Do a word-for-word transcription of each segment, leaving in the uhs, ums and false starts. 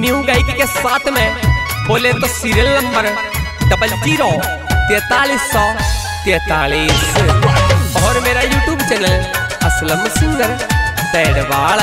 New गायकी के साथ में बोले तो सीरियल नंबर डबल जीरो तैतालीस सौ तैतालीस और मेरा यूट्यूब चैनल असलम सिंगर तैरवाड़।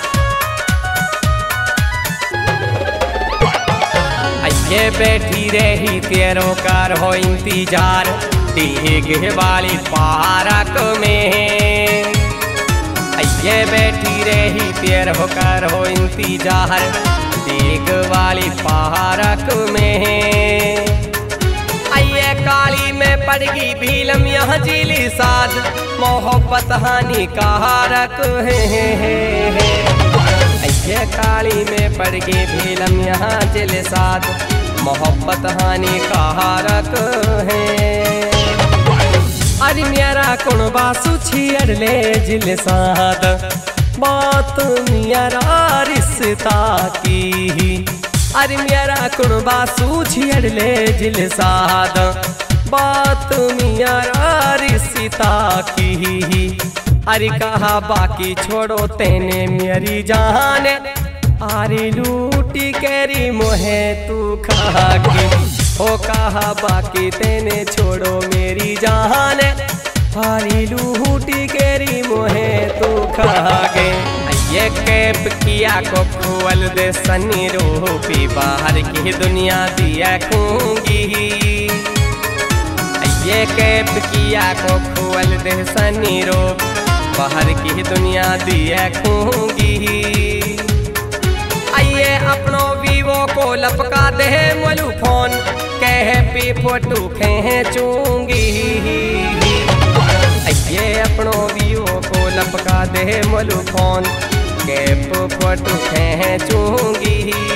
ये बैठी रही तेरो कार हो इंतजार डीगे वाली पार्क में। ये बैठी रही तेरो कार हो इंतजार डीग वाली पार्क में। ये काली में पड़ गई भीलम यहाँ जिली साध मोहब्बत हानिकारक है। ये काली में पड़ गई भीलम यहाँ जिली साध मोहब्बत हानिकारक है। अरे मेरा कुण बासु छियर ले जिल साध बात मेरा रिश्ता की। अरे मेरा कुण बासु छियर ले जिल साध बात मेरा रिश्ता की। अरे कहा बाकी छोड़ो तेने मेरी जान आरी लूटी कैरी मोहे तू खाके। हो कहा बाकी तेने छोड़ो मेरी जान आरी लूटी कैरी मोहे तू खाके। ये कैप किया को खोल दे सनी रूपी बाहर की दुनिया दिया खूंगी। ये कैप किया को खोल दे सनी रूप बाहर की दुनिया दिया खूंगी। आइए अपनों वीवो को लपका दे मोलू फोन कह पी फोटो खींचूंगी। आइए अपनों वीवो को लपका दे मोलू फोन कह फोटो खींचूंगी।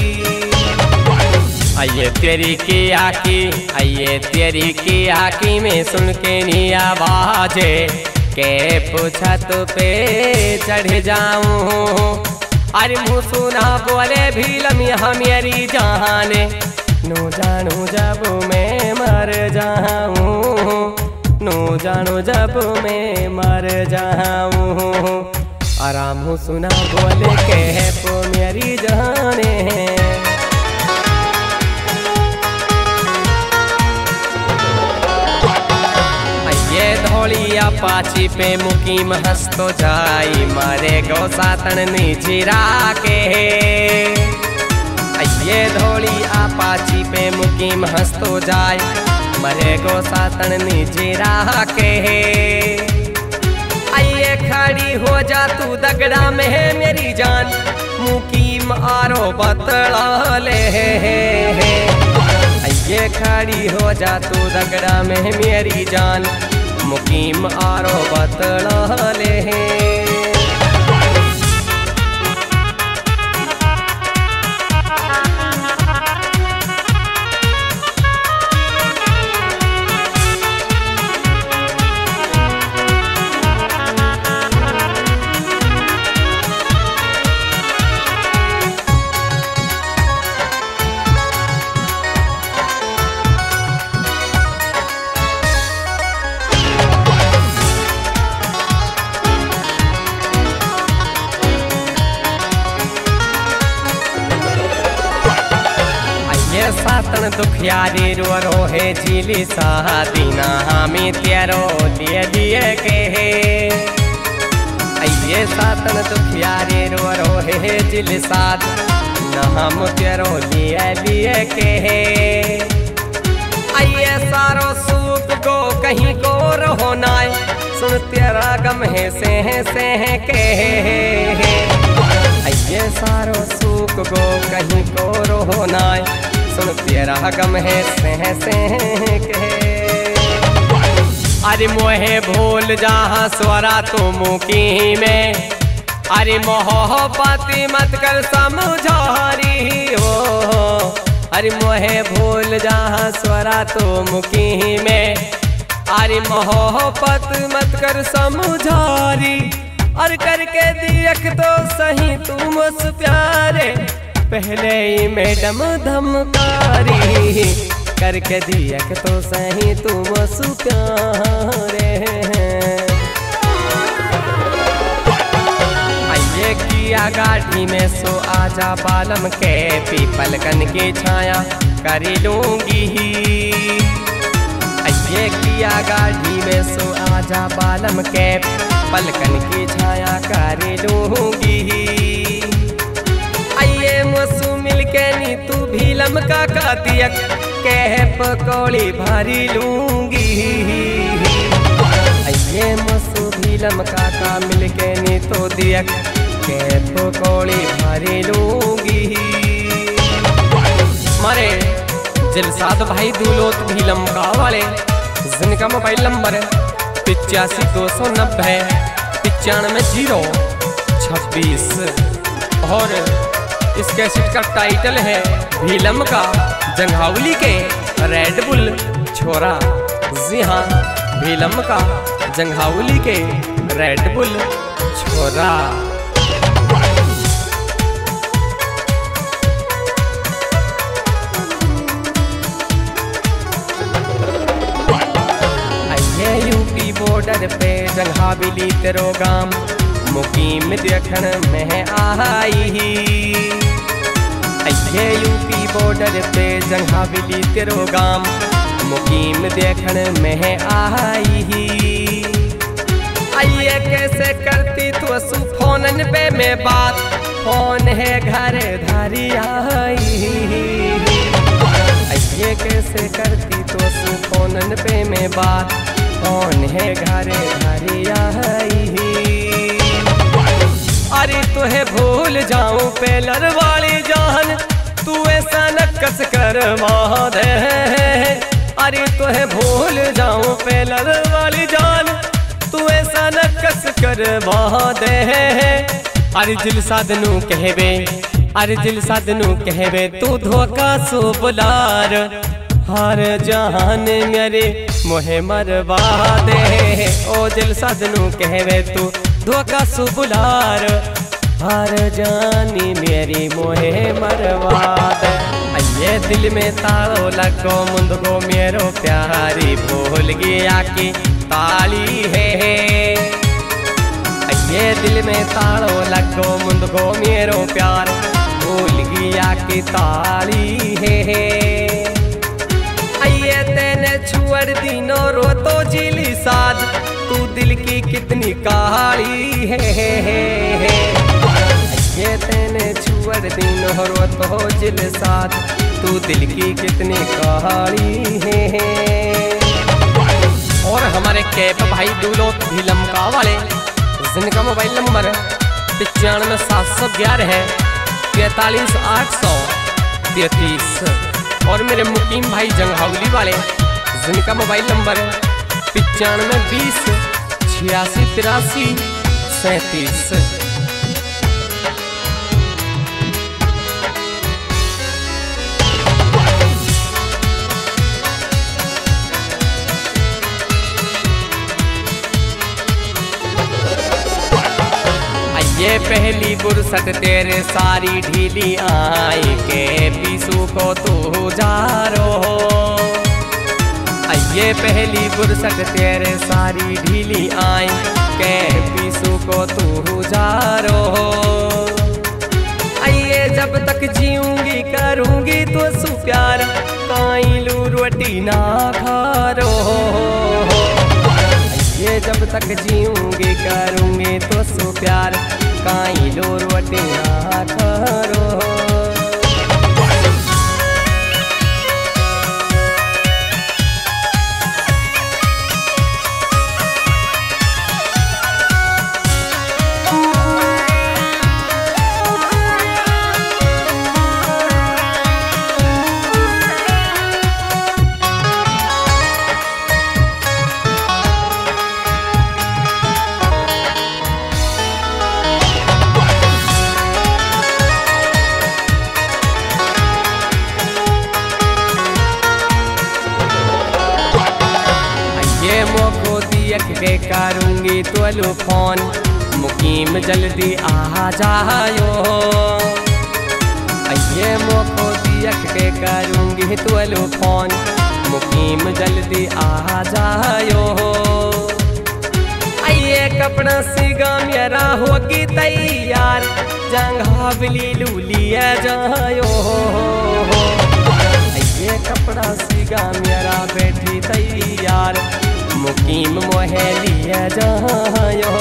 आइए तेरी की आकी आइए तेरी की आकी में सुन के नी आवाजे के छत पे चढ़ जाऊं। अरे मुँह सुना बोले भीलम यहाँ मेरी जाने नो जानू जब मैं मर जाऊं। नो जानू जब मैं मर जाऊं। आराम हो सुना बोले के मेरी जाने। ये धौलिया पाची पे मुकीम हंस तो जाई मारे गौ सातन नीचिरा के। ये धौली आपाची पे मुकीम हंस तो जाए मरे गो सातन नीचिरा के। आइए खड़ी हो जा तू दगड़ा में है मेरी जान मुकीम आरो बतला ले। ये खड़ी हो जा तू दगड़ा में मेरी जान मुकीम आरो बतला ले। सातन दुखियारी रो रो है जिली सादीना हमी तेरो लिए लिए के है। ये सातन दुखियारी रो रो है जिली साद न हम तेरो लिए लिए के है। आइए सारो सूप को कहीं को रहो नाय सुन तेरा गम है से से के है। ये सारो सूप को कहीं को रहो नाय सुन तेरा गम है सह सह के। अरे मोहे भूल जहाँ स्वरा तो मुकी में। अरे मोहब्बत मत कर समझारी हो। अरे मोहे भूल जहाँ स्वरा तो मुकी में। अरे मोहब्बत मत कर समझारी और करके देख तो सही तुम उस प्यारे पहले ही मैडम धमकारी करके दिया तो सही तुम सु प्यारे। ये किया गाढ़ी में सो आजा बालम के पीपल कन की छाया करी लूंगी। ये किया गाढ़ी में सो आजा बालम के पलकन की छाया कर लूंगी। आइए मसू मिल के नी तू भी लमका का दियक कह पकौड़ी भरी लूंगी। आइए मसू भी लमका का मिल के नी तो दियक कह पकौड़ी भरी लूंगी। मारे जलसाद भाई दूलोत भी लमका वाले जिनका मोबाइल नंबर पिचासी दो सौ नब्बे पिचानवे जीरो छब्बीस और इस कैसेट का टाइटल है भीलम का जंघावली के रेड बुल छोरा। जी हाँ, भीलम का जंघावली के रेड बुल छोरा। यूपी बॉर्डर पे जंघावली तेरो गाम मुकीम देखन में आई। ये यूपी बॉर्डर पे जंघावली तेरो गाम मुकीम देखन में आई। आइए कैसे करती तो सु फोनन पे में बात फोन है घर धरी आई। ये कैसे करती तो सु फोनन पे में बात कौन है घरे घरे आई। अरे तुहे भूल जाऊं पेलर वाली जान तू ऐसा नक्कस करवा दे। अरे तुहे भूल जाऊं पेलर वाली जान तू ऐसा नक्कस करवा दे। अरे दिल साधनु कहवे अरे दिल साधनु कहवे तू धोखा सो बुलार हर जहान मेरे मोहे मरवा दे। ओ दिल साधनु कहवे तू धोखा सु बुलार हर जानी मेरी मोहे मरवा दे। ये दिल में तालो लगो मुंदगो मेरो प्यारी भूल गया की ताली है। ये दिल में तालो लगो मुंदगो मेरो प्यार भूल गया की ताली है। आइए तेने छुअर दिनो रो तो जिली साज तू दिल की कितनी काली है। ये तेने छुअर दिनो रो तो जिल साज तू दिल की कितनी काली है। और हमारे कैप भाई दूलो भी लमका वाले जिनका मोबाइल नंबर पचानवे सात सौ ग्यारह है तैतालीस आठ सौ तैतीस। और मेरे मुकीम भाई जंघावली वाले जिनका मोबाइल नंबर पचानवे बीस छियासी तिरासी सैंतीस। ये पहली बुरसत तेरे सारी ढीली आई के पीसू को तू जारो। ये पहली बुरसत तेरे सारी ढीली आई के पीसू को तू जारो। आइए जब तक जीऊंगी करूंगी तो सु प्यार काई लू रोटी ना खारो। ये जब तक जीऊंगी करूंगी तो सु प्यार काई लो रोटी ना करो। के करूंगी तो फोन मुकीम जल्दी आ जायो। ये मोको दियक के करूंगी तो फोन मुकीम जल्दी आ जायो। आइए कपड़ा सीगा मेरा होगी तैयार जंघा बिली लूलिया जायो ये कपड़ा सीगा मेरा बैठी तैयार मुकीम मोहे लिया जायो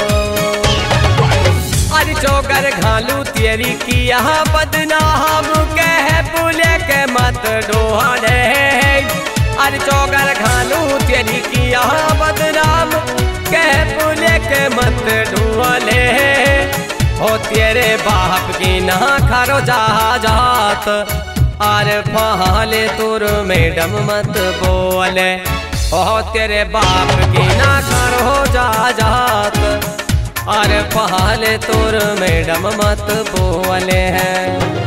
अरे चौकर घालू तेरी किया बदनाम कह पुले के मत डोले अरे चौकर घालू तेरी किया बदनाम कह पुले के मत डोले हो तेरे बाप की ना खरो जा जात अरे पहले तुर मैडम मत बोले ओ तेरे बाप की ना खरो जा जात अरे पहले तुर मैडम मत बोले हैं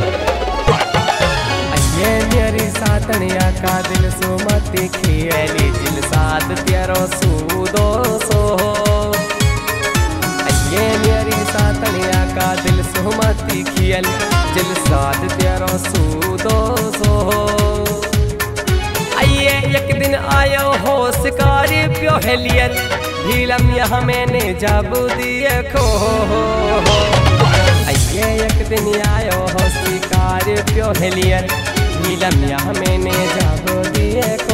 ये मेरी सातनिया का दिल सुमति खियली दिल साथ तेरो सूदो सो ये मेरी सातनिया का दिल सुमति खियल दिल साथ तेरो सूदो सो आइए एक दिन आयो हो शिकारी प्यो हेलियल भीलम यहाँ मैंने जब दिए खो आइए एक दिन आयो हो शिकारी प्यो हेलियल भीलम यहाँ मैंने जब दिए खो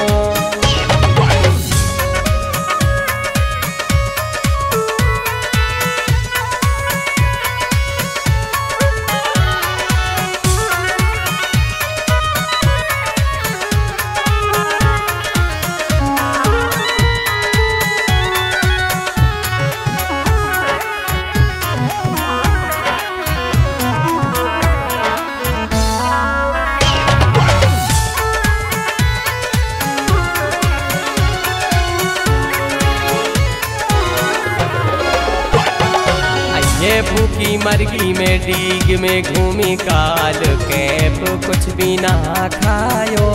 ये भूखी मरगी में डीग में घूमी काल कैप कुछ भी ना खायो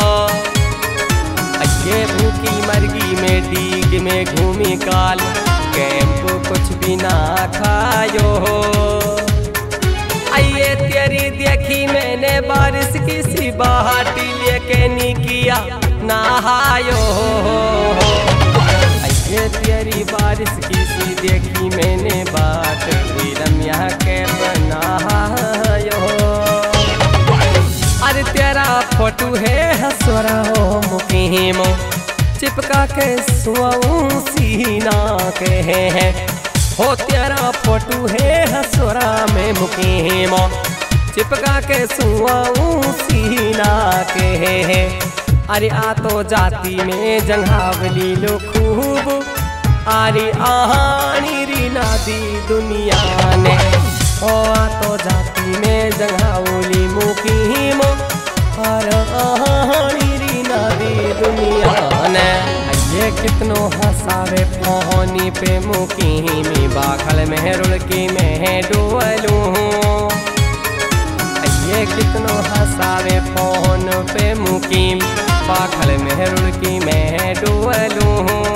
ये भूखी मरगी में डीग में घूमी काल कैप कुछ भी ना खायो आइए तेरी देखी मैंने बारिश की सी बाटी लेके नी किया नहायो ये तेरी बारिश की सी देखी मैंने बाट रमिया के बनायो अरे तेरा फोटो है हसरा हो मुकीम चिपका के सुआऊं सीना के है हो तेरा फोटो है हसरा में मुकीम चिपका के सुआऊं सीना के है अरे आ तो जाती में जंघावली लो खूब अरे आहानी रीना दी दुनिया ने ओ आ तो जाती में जंघावली मुकीम और आहानी रीना दी दुनिया ने ये कितनो हसावे पहुनी पे मुकीमी बाखल में रुड़की में डोलू ये कितनो हसावे फोन पे मुकीम पाखल में रुड़की में डोलू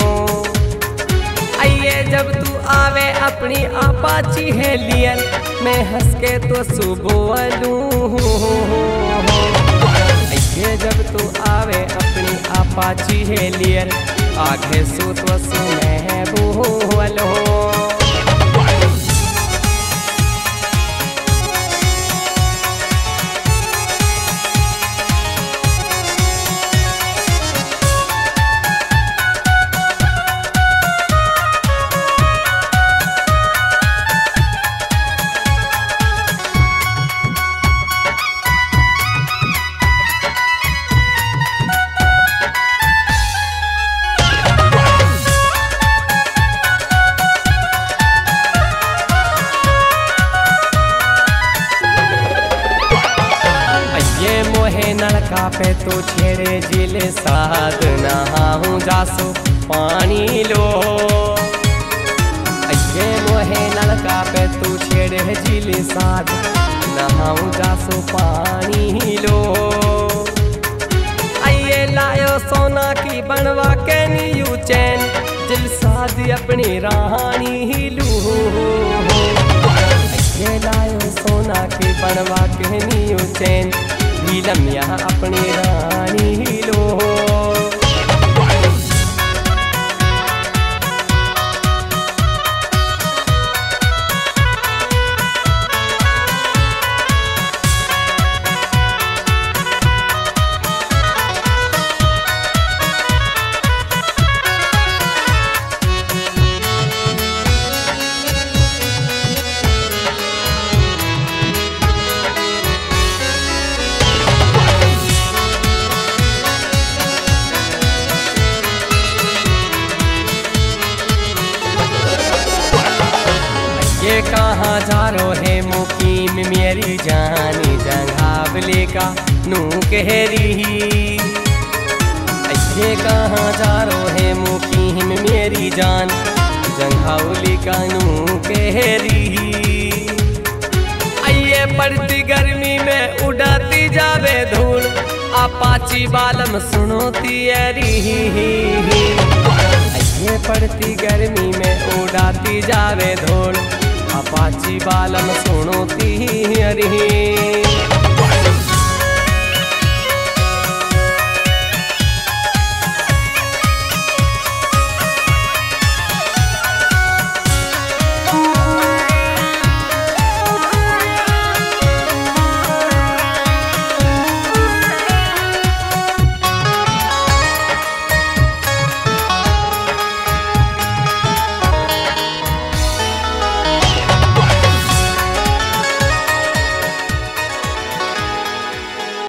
आइए जब तू आवे अपनी अपाची है लियल मैं हंस के तो सुबोलू आइए जब तू आवे अपनी अपाची है लियल आगे सु तो सु मैं बोलो नलका पे तो छेड़े जिले साध नहाऊं जासो पानी लो ये मोहे नलका पे तू छेड़े जिले साध नहाऊं जासो पानी लो आइए लायो सोना की बनवा के नीयू चैन दिल साध अपनी रानी लू ये लायो सोना की बनवा के नीयू चैन भीलम यहाँ अपनी रानी लो जा रो है मुकीम मेरी जानी जंघावले का नू कहरी। ऐसे कहाँ जा रो है मुकीम मेरी जान जंघावली का नू कहरी। आइए पड़ती गर्मी में उड़ाती जावे धूल अपाची बालम सुनो तियरी। ये पड़ती गर्मी में उड़ाती जावे धूल अपाची बालम सुनो तियरी।